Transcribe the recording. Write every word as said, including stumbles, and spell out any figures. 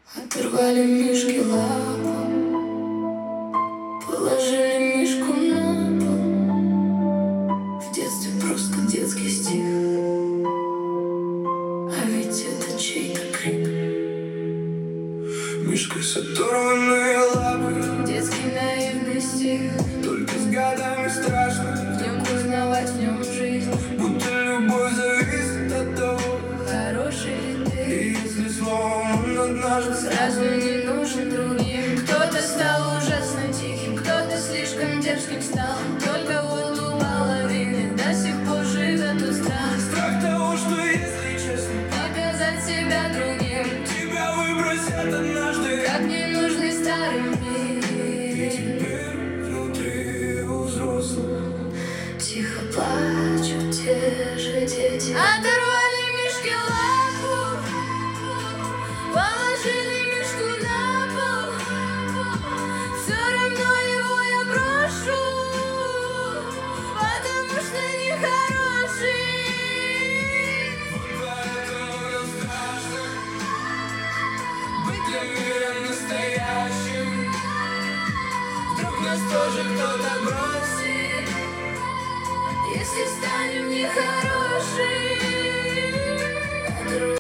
Оторвали мишке лапу, положили мишку на пол. В детстве просто детский стих, а ведь это чей-то крик. Мишка с оторванной лапой, детский наивный стих. только с годами страшно В нем узнавать, в нем жизнь. будто любовь зависит от того, Хороший ли ты, и если словом он однажды сразу не нужен другим. Кто-то стал ужасно тихим, кто-то слишком дерзким стал. Только вот у половины до сих пор живет тот страх. страх того, что если честно, Показать себя другим, тебя выбросят однажды. как ненужный старый И мир. теперь внутри у взрослых Тихо плачут те же дети. Оторвали мишке лапу, положили мишку на пол. Все равно его я брошу, потому что нехороший. поэтому нам страшно быть для мира настоящим. Вдруг нас тоже кто-то бросит, Если станем нехорошими.